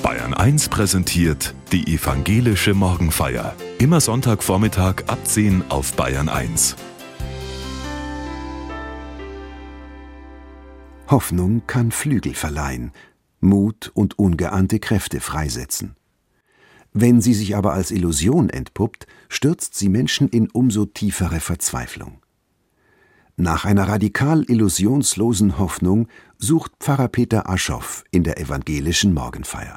Bayern 1 präsentiert die evangelische Morgenfeier. Immer Sonntagvormittag ab 10 auf Bayern 1. Hoffnung kann Flügel verleihen, Mut und ungeahnte Kräfte freisetzen. Wenn sie sich aber als Illusion entpuppt, stürzt sie Menschen in umso tiefere Verzweiflung. Nach einer radikal illusionslosen Hoffnung sucht Pfarrer Peter Aschoff in der evangelischen Morgenfeier.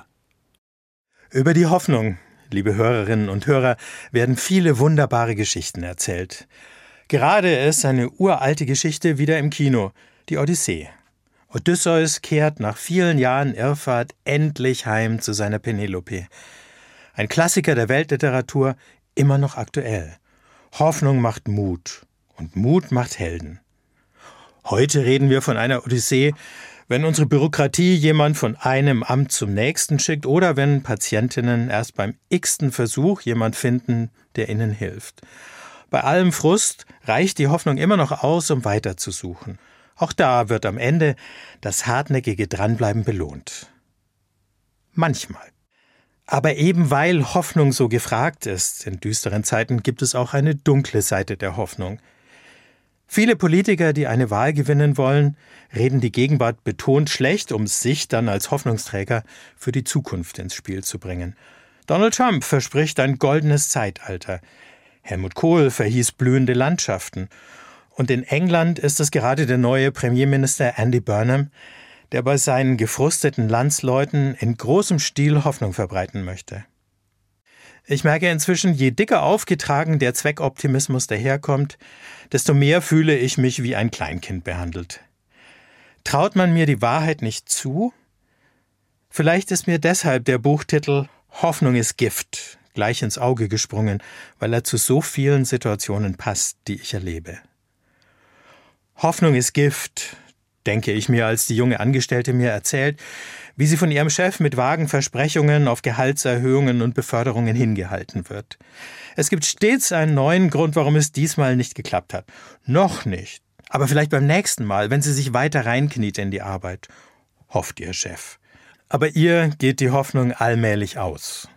Über die Hoffnung, liebe Hörerinnen und Hörer, werden viele wunderbare Geschichten erzählt. Gerade ist eine uralte Geschichte wieder im Kino, die Odyssee. Odysseus kehrt nach vielen Jahren Irrfahrt endlich heim zu seiner Penelope. Ein Klassiker der Weltliteratur, immer noch aktuell. Hoffnung macht Mut und Mut macht Helden. Heute reden wir von einer Odyssee, wenn unsere Bürokratie jemand von einem Amt zum nächsten schickt oder wenn Patientinnen erst beim x-ten Versuch jemand finden, der ihnen hilft. Bei allem Frust reicht die Hoffnung immer noch aus, um weiterzusuchen. Auch da wird am Ende das hartnäckige Dranbleiben belohnt. Manchmal. Aber eben weil Hoffnung so gefragt ist in düsteren Zeiten, gibt es auch eine dunkle Seite der Hoffnung. Viele Politiker, die eine Wahl gewinnen wollen, reden die Gegenwart betont schlecht, um sich dann als Hoffnungsträger für die Zukunft ins Spiel zu bringen. Donald Trump verspricht ein goldenes Zeitalter. Helmut Kohl verhieß blühende Landschaften. Und in England ist es gerade der neue Premierminister Andy Burnham, der bei seinen gefrusteten Landsleuten in großem Stil Hoffnung verbreiten möchte. Ich merke inzwischen, je dicker aufgetragen der Zweckoptimismus daherkommt, desto mehr fühle ich mich wie ein Kleinkind behandelt. Traut man mir die Wahrheit nicht zu? Vielleicht ist mir deshalb der Buchtitel »Hoffnung ist Gift« gleich ins Auge gesprungen, weil er zu so vielen Situationen passt, die ich erlebe. Hoffnung ist Gift, denke ich mir, als die junge Angestellte mir erzählt, wie sie von ihrem Chef mit vagen Versprechungen auf Gehaltserhöhungen und Beförderungen hingehalten wird. Es gibt stets einen neuen Grund, warum es diesmal nicht geklappt hat. Noch nicht, aber vielleicht beim nächsten Mal, wenn sie sich weiter reinkniet in die Arbeit, hofft ihr Chef. Aber ihr geht die Hoffnung allmählich aus.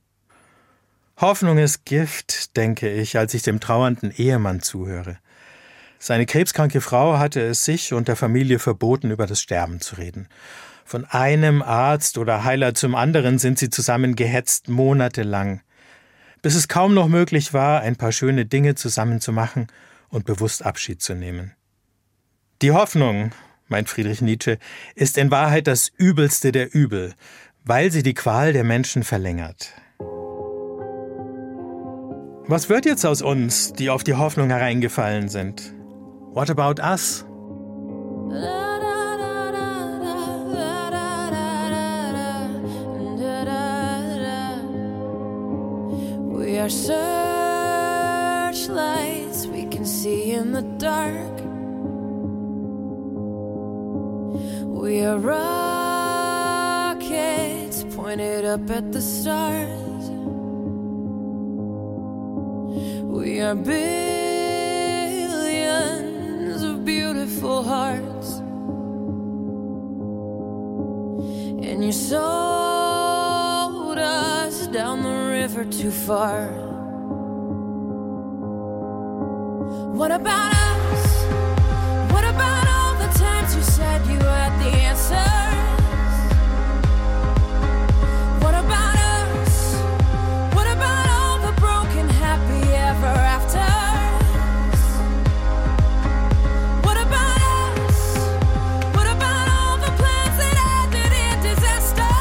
Hoffnung ist Gift, denke ich, als ich dem trauernden Ehemann zuhöre. Seine krebskranke Frau hatte es sich und der Familie verboten, über das Sterben zu reden. Von einem Arzt oder Heiler zum anderen sind sie zusammen gehetzt, monatelang, bis es kaum noch möglich war, ein paar schöne Dinge zusammen zu machen und bewusst Abschied zu nehmen. Die Hoffnung, meint Friedrich Nietzsche, ist in Wahrheit das Übelste der Übel, weil sie die Qual der Menschen verlängert. Was wird jetzt aus uns, die auf die Hoffnung hereingefallen sind? What about us? We are searchlights we can see in the dark. We are rockets pointed up at the stars. We are billions of beautiful hearts. And you sold us down the river too far. What about us? What about all the times you said you had the answers? What about us? What about all the broken happy ever afters? What about us? What about all the plans that ended in disaster?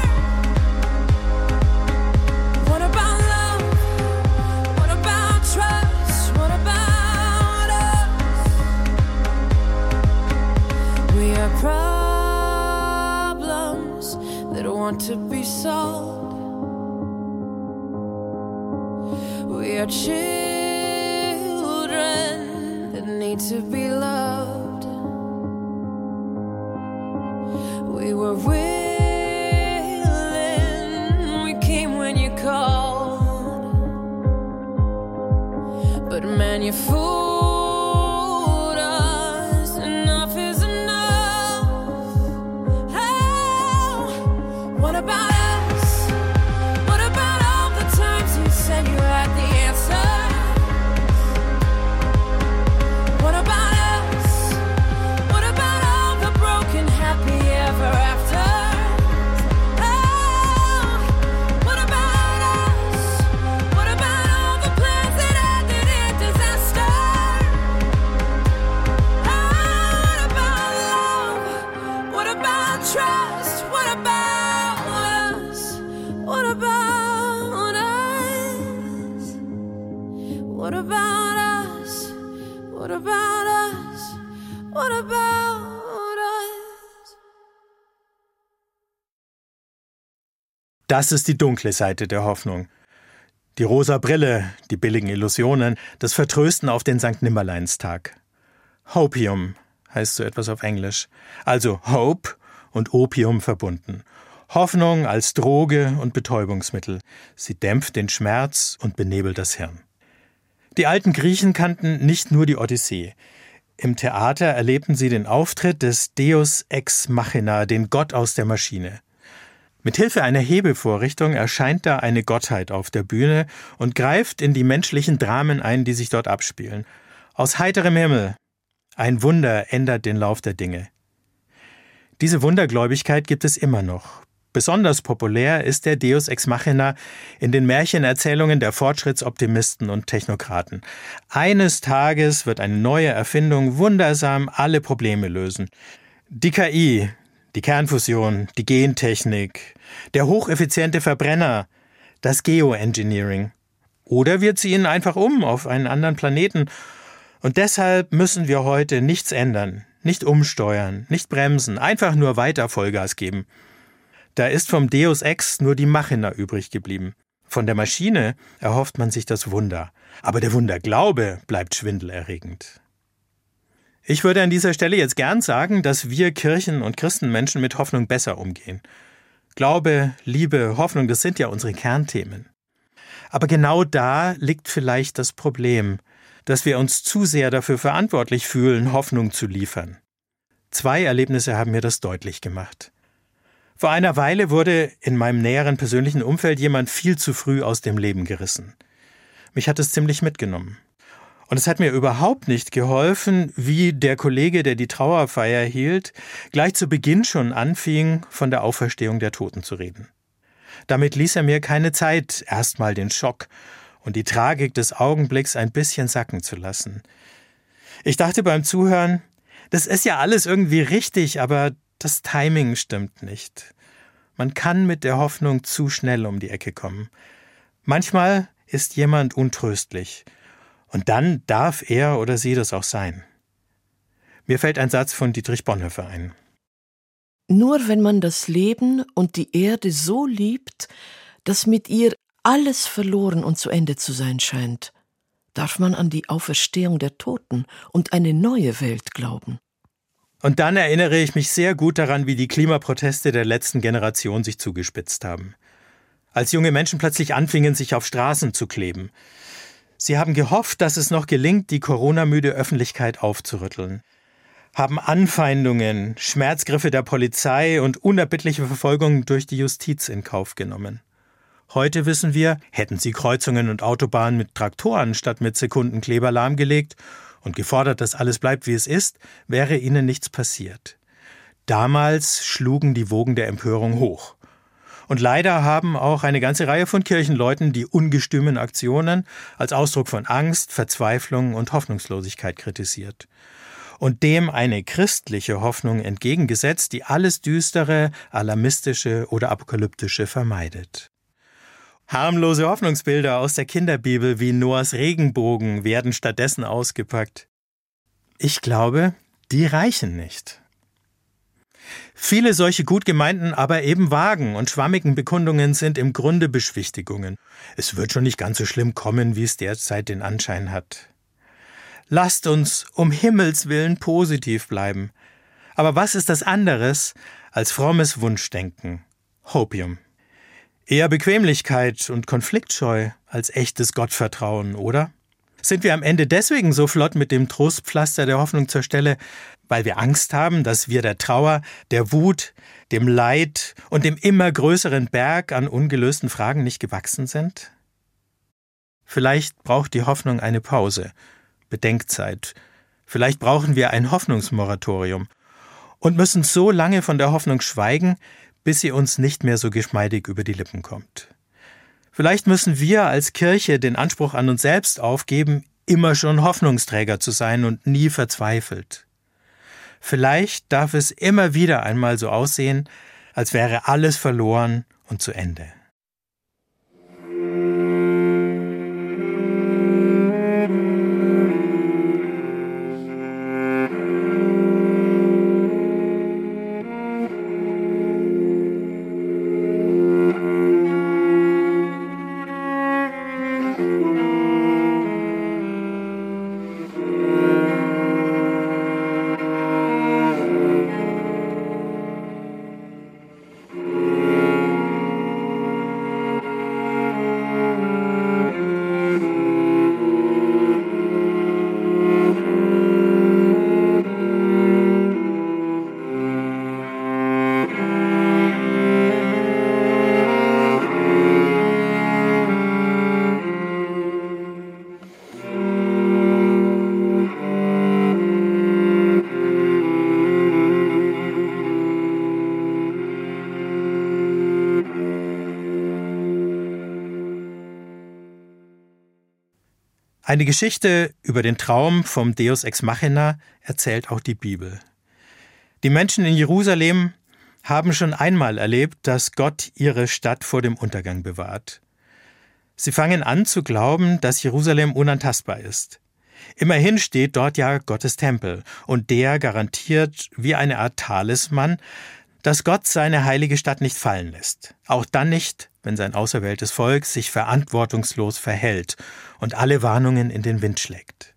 What about love? What about trust? What about us? We are problems that want to be solved. We are children that need to be loved. We were willing, we came when you called. But man, you fooled us. Enough is enough. Oh, what about us? trust? What about us? What about us? What about us? What about us? What about us? Das ist die dunkle Seite der Hoffnung. Die rosa Brille, die billigen Illusionen, das Vertrösten auf den Sankt Nimmerleinstag. Hopium heißt so etwas auf Englisch. Also Hope und Opium verbunden. Hoffnung als Droge und Betäubungsmittel. Sie dämpft den Schmerz und benebelt das Hirn. Die alten Griechen kannten nicht nur die Odyssee. Im Theater erlebten sie den Auftritt des Deus ex machina, den Gott aus der Maschine. Mithilfe einer Hebevorrichtung erscheint da eine Gottheit auf der Bühne und greift in die menschlichen Dramen ein, die sich dort abspielen. Aus heiterem Himmel. Ein Wunder ändert den Lauf der Dinge. Diese Wundergläubigkeit gibt es immer noch. Besonders populär ist der Deus ex machina in den Märchenerzählungen der Fortschrittsoptimisten und Technokraten. Eines Tages wird eine neue Erfindung wundersam alle Probleme lösen. Die KI, die Kernfusion, die Gentechnik, der hocheffiziente Verbrenner, das Geoengineering. Oder wir ziehen einfach auf einen anderen Planeten. Und deshalb müssen wir heute nichts ändern, nicht umsteuern, nicht bremsen, einfach nur weiter Vollgas geben. Da ist vom Deus Ex nur die Machina übrig geblieben. Von der Maschine erhofft man sich das Wunder. Aber der Wunderglaube bleibt schwindelerregend. Ich würde an dieser Stelle jetzt gern sagen, dass wir Kirchen- und Christenmenschen mit Hoffnung besser umgehen. Glaube, Liebe, Hoffnung, das sind ja unsere Kernthemen. Aber genau da liegt vielleicht das Problem, dass wir uns zu sehr dafür verantwortlich fühlen, Hoffnung zu liefern. 2 Erlebnisse haben mir das deutlich gemacht. Vor einer Weile wurde in meinem näheren persönlichen Umfeld jemand viel zu früh aus dem Leben gerissen. Mich hat es ziemlich mitgenommen. Und es hat mir überhaupt nicht geholfen, wie der Kollege, der die Trauerfeier hielt, gleich zu Beginn schon anfing, von der Auferstehung der Toten zu reden. Damit ließ er mir keine Zeit, erstmal den Schock und die Tragik des Augenblicks ein bisschen sacken zu lassen. Ich dachte beim Zuhören, das ist ja alles irgendwie richtig, aber das Timing stimmt nicht. Man kann mit der Hoffnung zu schnell um die Ecke kommen. Manchmal ist jemand untröstlich. Und dann darf er oder sie das auch sein. Mir fällt ein Satz von Dietrich Bonhoeffer ein. Nur wenn man das Leben und die Erde so liebt, dass mit ihr alles verloren und zu Ende zu sein scheint, darf man an die Auferstehung der Toten und eine neue Welt glauben. Und dann erinnere ich mich sehr gut daran, wie die Klimaproteste der letzten Generation sich zugespitzt haben. Als junge Menschen plötzlich anfingen, sich auf Straßen zu kleben. Sie haben gehofft, dass es noch gelingt, die Corona-müde Öffentlichkeit aufzurütteln. Haben Anfeindungen, Schmerzgriffe der Polizei und unerbittliche Verfolgung durch die Justiz in Kauf genommen. Heute wissen wir, hätten sie Kreuzungen und Autobahnen mit Traktoren statt mit Sekundenkleber lahmgelegt und gefordert, dass alles bleibt, wie es ist, wäre ihnen nichts passiert. Damals schlugen die Wogen der Empörung hoch. Und leider haben auch eine ganze Reihe von Kirchenleuten die ungestümen Aktionen als Ausdruck von Angst, Verzweiflung und Hoffnungslosigkeit kritisiert. Und dem eine christliche Hoffnung entgegengesetzt, die alles Düstere, Alarmistische oder Apokalyptische vermeidet. Harmlose Hoffnungsbilder aus der Kinderbibel wie Noahs Regenbogen werden stattdessen ausgepackt. Ich glaube, die reichen nicht. Viele solche gut gemeinten, aber eben vagen und schwammigen Bekundungen sind im Grunde Beschwichtigungen. Es wird schon nicht ganz so schlimm kommen, wie es derzeit den Anschein hat. Lasst uns um Himmels willen positiv bleiben. Aber was ist das anderes als frommes Wunschdenken? Hopium. Eher Bequemlichkeit und Konfliktscheu als echtes Gottvertrauen, oder? Sind wir am Ende deswegen so flott mit dem Trostpflaster der Hoffnung zur Stelle, weil wir Angst haben, dass wir der Trauer, der Wut, dem Leid und dem immer größeren Berg an ungelösten Fragen nicht gewachsen sind? Vielleicht braucht die Hoffnung eine Pause, Bedenkzeit. Vielleicht brauchen wir ein Hoffnungsmoratorium und müssen so lange von der Hoffnung schweigen, bis sie uns nicht mehr so geschmeidig über die Lippen kommt. Vielleicht müssen wir als Kirche den Anspruch an uns selbst aufgeben, immer schon Hoffnungsträger zu sein und nie verzweifelt. Vielleicht darf es immer wieder einmal so aussehen, als wäre alles verloren und zu Ende. Eine Geschichte über den Traum vom Deus ex machina erzählt auch die Bibel. Die Menschen in Jerusalem haben schon einmal erlebt, dass Gott ihre Stadt vor dem Untergang bewahrt. Sie fangen an zu glauben, dass Jerusalem unantastbar ist. Immerhin steht dort ja Gottes Tempel und der garantiert wie eine Art Talisman, dass Gott seine heilige Stadt nicht fallen lässt. Auch dann nicht, wenn sein auserwähltes Volk sich verantwortungslos verhält und alle Warnungen in den Wind schlägt.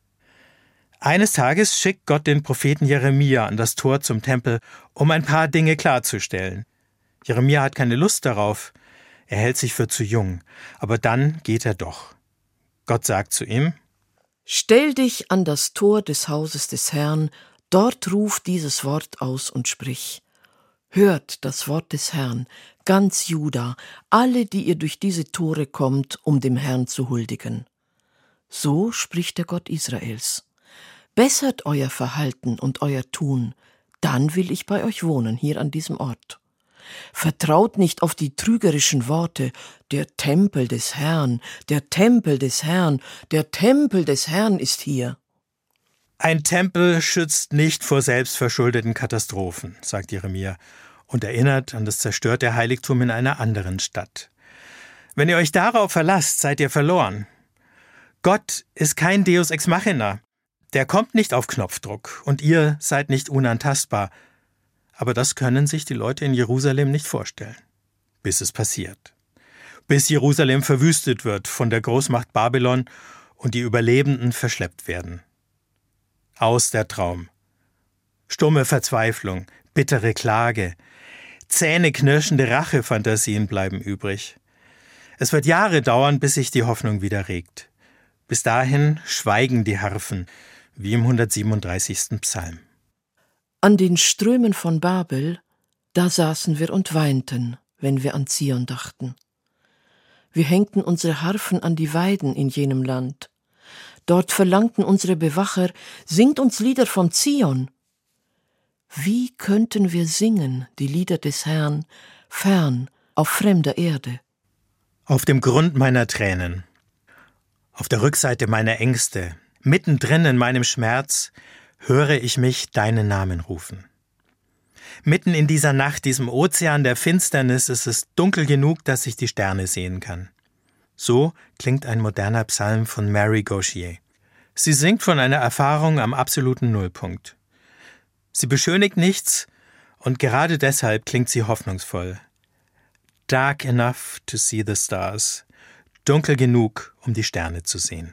Eines Tages schickt Gott den Propheten Jeremia an das Tor zum Tempel, um ein paar Dinge klarzustellen. Jeremia hat keine Lust darauf, er hält sich für zu jung, aber dann geht er doch. Gott sagt zu ihm: Stell dich an das Tor des Hauses des Herrn, dort ruf dieses Wort aus und sprich. Hört das Wort des Herrn, ganz Juda, alle, die ihr durch diese Tore kommt, um dem Herrn zu huldigen. So spricht der Gott Israels. Bessert euer Verhalten und euer Tun, dann will ich bei euch wohnen, hier an diesem Ort. Vertraut nicht auf die trügerischen Worte, der Tempel des Herrn, der Tempel des Herrn, der Tempel des Herrn ist hier. Ein Tempel schützt nicht vor selbstverschuldeten Katastrophen, sagt Jeremia und erinnert an das zerstörte Heiligtum in einer anderen Stadt. Wenn ihr euch darauf verlasst, seid ihr verloren. Gott ist kein Deus ex machina. Der kommt nicht auf Knopfdruck und ihr seid nicht unantastbar. Aber das können sich die Leute in Jerusalem nicht vorstellen. Bis es passiert. Bis Jerusalem verwüstet wird von der Großmacht Babylon und die Überlebenden verschleppt werden. Aus der Traum. Stumme Verzweiflung, bittere Klage, zähneknirschende Rachefantasien bleiben übrig. Es wird Jahre dauern, bis sich die Hoffnung wieder regt. Bis dahin schweigen die Harfen, wie im 137. Psalm. An den Strömen von Babel, da saßen wir und weinten, wenn wir an Zion dachten. Wir hängten unsere Harfen an die Weiden in jenem Land. Dort verlangten unsere Bewacher, singt uns Lieder vom Zion. Wie könnten wir singen, die Lieder des Herrn, fern, auf fremder Erde? Auf dem Grund meiner Tränen, auf der Rückseite meiner Ängste, mittendrin in meinem Schmerz, höre ich mich deinen Namen rufen. Mitten in dieser Nacht, diesem Ozean der Finsternis, ist es dunkel genug, dass ich die Sterne sehen kann. So klingt ein moderner Psalm von Mary Gauthier. Sie singt von einer Erfahrung am absoluten Nullpunkt. Sie beschönigt nichts und gerade deshalb klingt sie hoffnungsvoll. Dark enough to see the stars. Dunkel genug, um die Sterne zu sehen.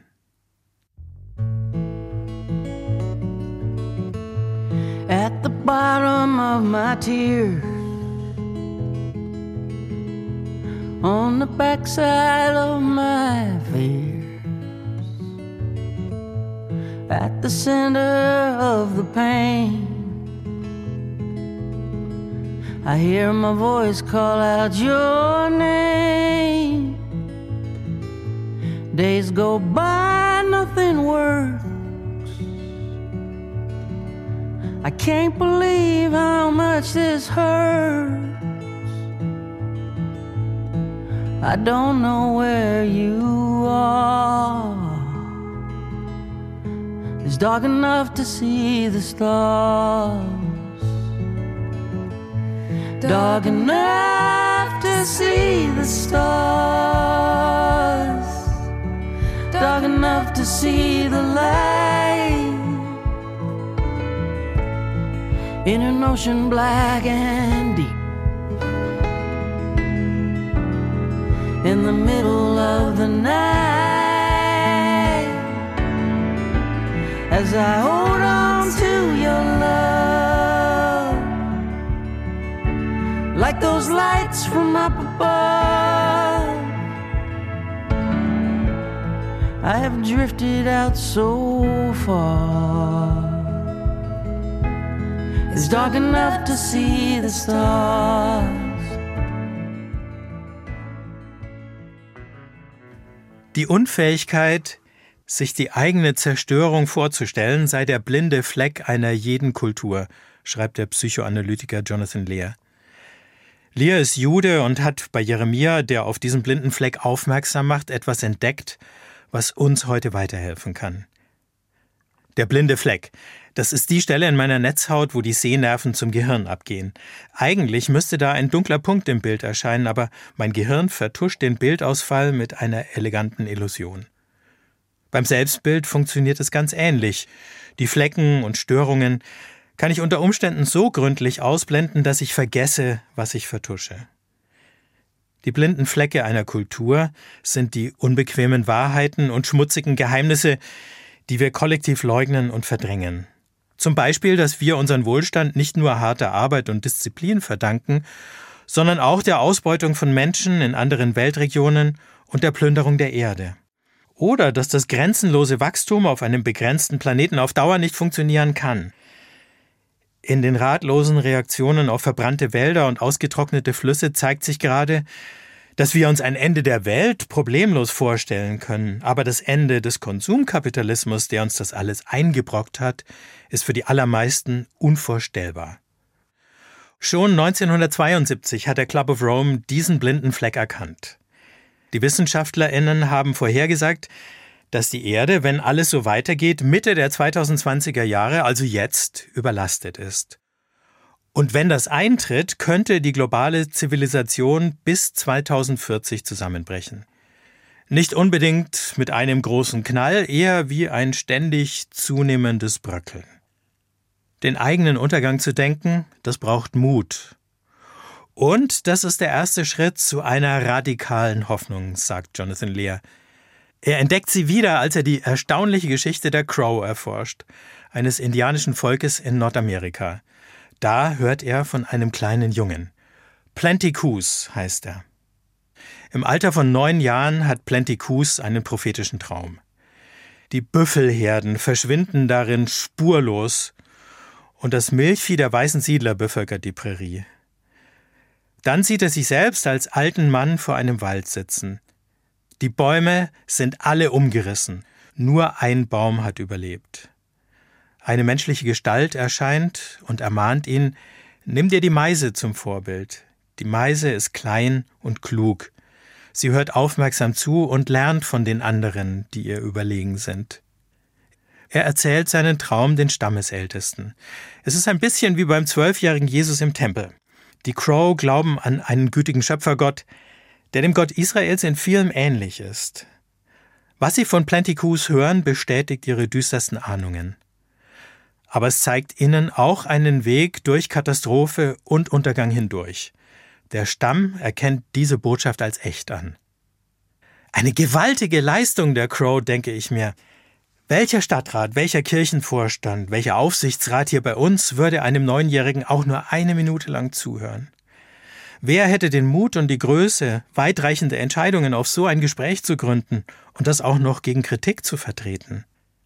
At the bottom of my tears, on the backside of my fears, at the center of the pain, I hear my voice call out your name. Days go by, nothing works. I can't believe how much this hurts. I don't know where you are. It's dark enough to see the stars. dark enough to see the stars, dark enough to see the light in an ocean black and deep, in the middle of the night, as I hold on to your love, like those lights from up above. I have drifted out so far, it's dark enough to see the stars. Die Unfähigkeit, sich die eigene Zerstörung vorzustellen, sei der blinde Fleck einer jeden Kultur, schreibt der Psychoanalytiker Jonathan Lear. Lear ist Jude und hat bei Jeremia, der auf diesen blinden Fleck aufmerksam macht, etwas entdeckt, was uns heute weiterhelfen kann. Der blinde Fleck. Das ist die Stelle in meiner Netzhaut, wo die Sehnerven zum Gehirn abgehen. Eigentlich müsste da ein dunkler Punkt im Bild erscheinen, aber mein Gehirn vertuscht den Bildausfall mit einer eleganten Illusion. Beim Selbstbild funktioniert es ganz ähnlich. Die Flecken und Störungen kann ich unter Umständen so gründlich ausblenden, dass ich vergesse, was ich vertusche. Die blinden Flecke einer Kultur sind die unbequemen Wahrheiten und schmutzigen Geheimnisse, die wir kollektiv leugnen und verdrängen. Zum Beispiel, dass wir unseren Wohlstand nicht nur harter Arbeit und Disziplin verdanken, sondern auch der Ausbeutung von Menschen in anderen Weltregionen und der Plünderung der Erde. Oder dass das grenzenlose Wachstum auf einem begrenzten Planeten auf Dauer nicht funktionieren kann. In den ratlosen Reaktionen auf verbrannte Wälder und ausgetrocknete Flüsse zeigt sich gerade, dass wir uns ein Ende der Welt problemlos vorstellen können, aber das Ende des Konsumkapitalismus, der uns das alles eingebrockt hat, ist für die allermeisten unvorstellbar. Schon 1972 hat der Club of Rome diesen blinden Fleck erkannt. Die WissenschaftlerInnen haben vorhergesagt, dass die Erde, wenn alles so weitergeht, Mitte der 2020er Jahre, also jetzt, überlastet ist. Und wenn das eintritt, könnte die globale Zivilisation bis 2040 zusammenbrechen. Nicht unbedingt mit einem großen Knall, eher wie ein ständig zunehmendes Bröckeln. Den eigenen Untergang zu denken, das braucht Mut. Und das ist der erste Schritt zu einer radikalen Hoffnung, sagt Jonathan Lear. Er entdeckt sie wieder, als er die erstaunliche Geschichte der Crow erforscht, eines indianischen Volkes in Nordamerika. Da hört er von einem kleinen Jungen. Plenty Coues heißt er. Im Alter von 9 Jahren hat Plenty Coues einen prophetischen Traum. Die Büffelherden verschwinden darin spurlos und das Milchvieh der weißen Siedler bevölkert die Prärie. Dann sieht er sich selbst als alten Mann vor einem Wald sitzen. Die Bäume sind alle umgerissen, nur ein Baum hat überlebt. Eine menschliche Gestalt erscheint und ermahnt ihn, nimm dir die Meise zum Vorbild. Die Meise ist klein und klug. Sie hört aufmerksam zu und lernt von den anderen, die ihr überlegen sind. Er erzählt seinen Traum den Stammesältesten. Es ist ein bisschen wie beim 12-jährigen Jesus im Tempel. Die Crow glauben an einen gütigen Schöpfergott, der dem Gott Israels in vielem ähnlich ist. Was sie von Plenty Coues hören, bestätigt ihre düstersten Ahnungen. Aber es zeigt ihnen auch einen Weg durch Katastrophe und Untergang hindurch. Der Stamm erkennt diese Botschaft als echt an. Eine gewaltige Leistung der Crow, denke ich mir. Welcher Stadtrat, welcher Kirchenvorstand, welcher Aufsichtsrat hier bei uns würde einem 9-Jährigen auch nur 1 Minute lang zuhören? Wer hätte den Mut und die Größe, weitreichende Entscheidungen auf so ein Gespräch zu gründen und das auch noch gegen Kritik zu vertreten?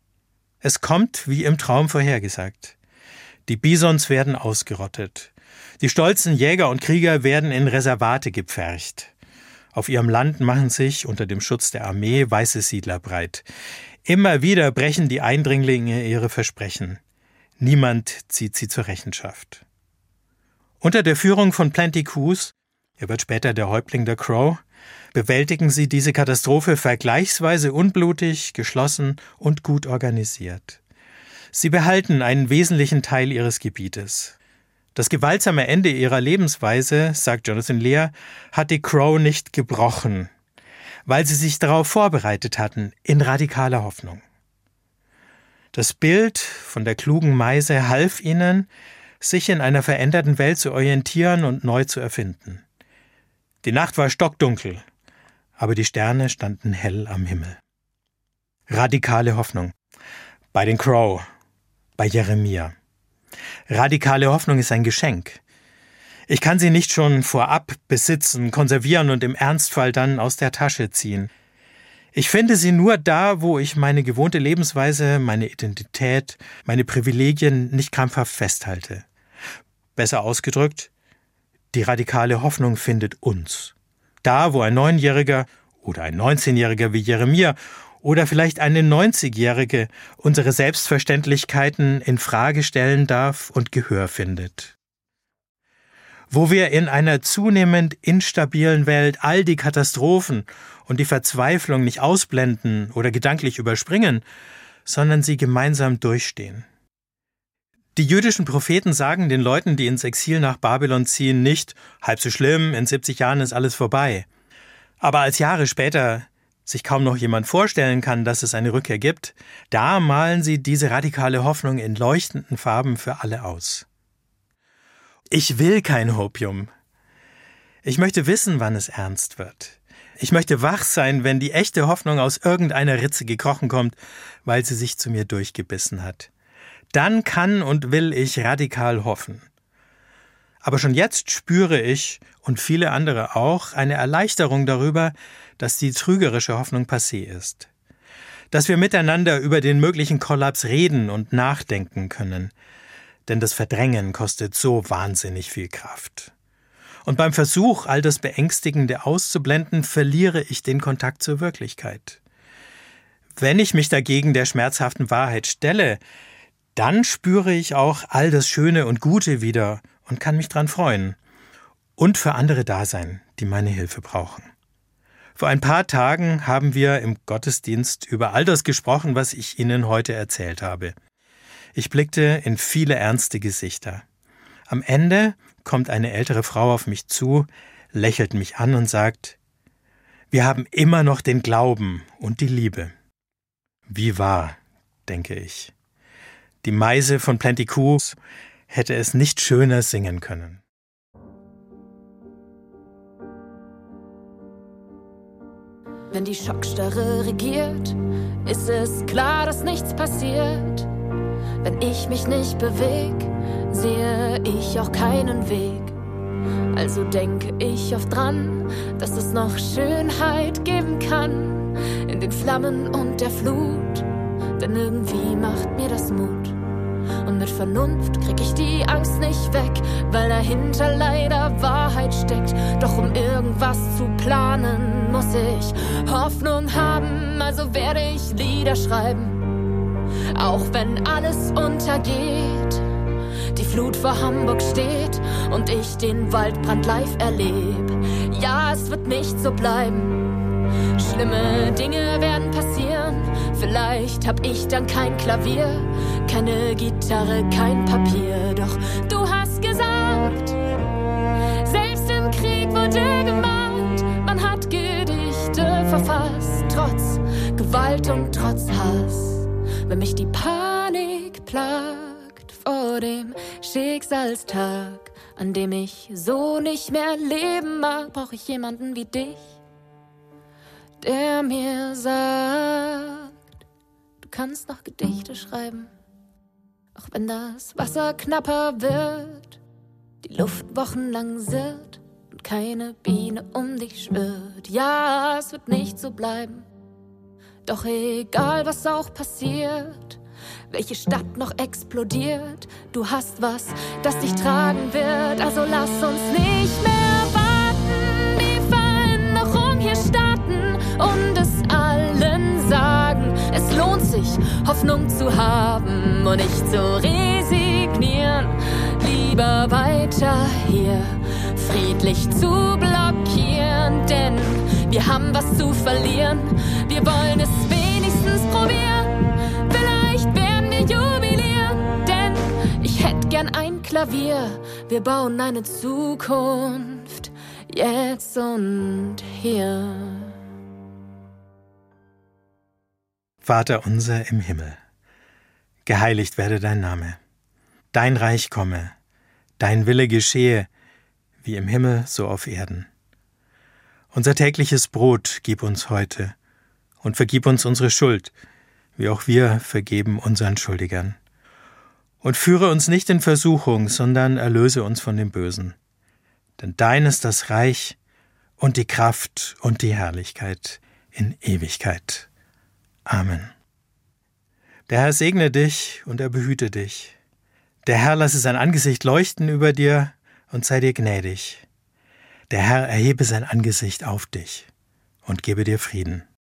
Es kommt, wie im Traum vorhergesagt. Die Bisons werden ausgerottet. Die stolzen Jäger und Krieger werden in Reservate gepfercht. Auf ihrem Land machen sich unter dem Schutz der Armee weiße Siedler breit. Immer wieder brechen die Eindringlinge ihre Versprechen. Niemand zieht sie zur Rechenschaft. Unter der Führung von Plenty Coues, er wird später der Häuptling der Crow, bewältigen sie diese Katastrophe vergleichsweise unblutig, geschlossen und gut organisiert. Sie behalten einen wesentlichen Teil ihres Gebietes. Das gewaltsame Ende ihrer Lebensweise, sagt Jonathan Lear, hat die Crow nicht gebrochen, weil sie sich darauf vorbereitet hatten, in radikaler Hoffnung. Das Bild von der klugen Meise half ihnen, sich in einer veränderten Welt zu orientieren und neu zu erfinden. Die Nacht war stockdunkel, aber die Sterne standen hell am Himmel. Radikale Hoffnung. Bei den Crow, bei Jeremia. Radikale Hoffnung ist ein Geschenk. Ich kann sie nicht schon vorab besitzen, konservieren und im Ernstfall dann aus der Tasche ziehen. Ich finde sie nur da, wo ich meine gewohnte Lebensweise, meine Identität, meine Privilegien nicht krampfhaft festhalte. Besser ausgedrückt, die radikale Hoffnung findet uns. Da, wo ein 9-Jähriger oder ein 19-Jähriger wie Jeremia oder vielleicht eine 90-Jährige unsere Selbstverständlichkeiten in Frage stellen darf und Gehör findet. Wo wir in einer zunehmend instabilen Welt all die Katastrophen und die Verzweiflung nicht ausblenden oder gedanklich überspringen, sondern sie gemeinsam durchstehen. Die jüdischen Propheten sagen den Leuten, die ins Exil nach Babylon ziehen, nicht, halb so schlimm, in 70 Jahren ist alles vorbei. Aber als Jahre später sich kaum noch jemand vorstellen kann, dass es eine Rückkehr gibt, da malen sie diese radikale Hoffnung in leuchtenden Farben für alle aus. Ich will kein Hopium. Ich möchte wissen, wann es ernst wird. Ich möchte wach sein, wenn die echte Hoffnung aus irgendeiner Ritze gekrochen kommt, weil sie sich zu mir durchgebissen hat. Dann kann und will ich radikal hoffen. Aber schon jetzt spüre ich, und viele andere auch, eine Erleichterung darüber, dass die trügerische Hoffnung passé ist. Dass wir miteinander über den möglichen Kollaps reden und nachdenken können. Denn das Verdrängen kostet so wahnsinnig viel Kraft. Und beim Versuch, all das Beängstigende auszublenden, verliere ich den Kontakt zur Wirklichkeit. Wenn ich mich dagegen der schmerzhaften Wahrheit stelle, dann spüre ich auch all das Schöne und Gute wieder und kann mich dran freuen. Und für andere da sein, die meine Hilfe brauchen. Vor ein paar Tagen haben wir im Gottesdienst über all das gesprochen, was ich Ihnen heute erzählt habe. Ich blickte in viele ernste Gesichter. Am Ende kommt eine ältere Frau auf mich zu, lächelt mich an und sagt, wir haben immer noch den Glauben und die Liebe. Wie wahr, denke ich. Die Meise von Plenty Coups hätte es nicht schöner singen können. Wenn die Schockstarre regiert, ist es klar, dass nichts passiert. Wenn ich mich nicht beweg, sehe ich auch keinen Weg. Also denke ich oft dran, dass es noch Schönheit geben kann in den Flammen und der Flut. Denn irgendwie macht mir das Mut. Und mit Vernunft krieg ich die Angst nicht weg, weil dahinter leider Wahrheit steckt. Doch um irgendwas zu planen, muss ich Hoffnung haben, also werde ich Lieder schreiben. Auch wenn alles untergeht, die Flut vor Hamburg steht und ich den Waldbrand live erlebe. Ja, es wird nicht so bleiben. Schlimme Dinge werden passieren. Vielleicht hab ich dann kein Klavier, keine Gitarre, kein Papier. Doch du hast gesagt, selbst im Krieg wurde gemalt. Man hat Gedichte verfasst, trotz Gewalt und trotz Hass. Wenn mich die Panik plagt vor dem Schicksalstag, an dem ich so nicht mehr leben mag, brauch ich jemanden wie dich, der mir sagt, du kannst noch Gedichte schreiben, auch wenn das Wasser knapper wird, die Luft wochenlang sirrt und keine Biene um dich schwirrt. Ja, es wird nicht so bleiben, doch egal was auch passiert, welche Stadt noch explodiert, du hast was, das dich tragen wird. Also lass uns nicht mehr warten, die Veränderung hier starten und es allen sagen, es lohnt sich, Hoffnung zu haben und nicht zu resignieren, lieber weiter hier friedlich zu blockieren, denn wir haben was zu verlieren, wir wollen es wenigstens probieren, vielleicht werden wir jubilieren, denn ich hätte gern an ein Klavier, wir bauen eine Zukunft, jetzt und hier. Vater unser im Himmel, geheiligt werde dein Name. Dein Reich komme, dein Wille geschehe, wie im Himmel so auf Erden. Unser tägliches Brot gib uns heute und vergib uns unsere Schuld, wie auch wir vergeben unseren Schuldigern. Und führe uns nicht in Versuchung, sondern erlöse uns von dem Bösen. Denn dein ist das Reich und die Kraft und die Herrlichkeit in Ewigkeit. Amen. Der Herr segne dich und er behüte dich. Der Herr lasse sein Angesicht leuchten über dir und sei dir gnädig. Der Herr erhebe sein Angesicht auf dich und gebe dir Frieden.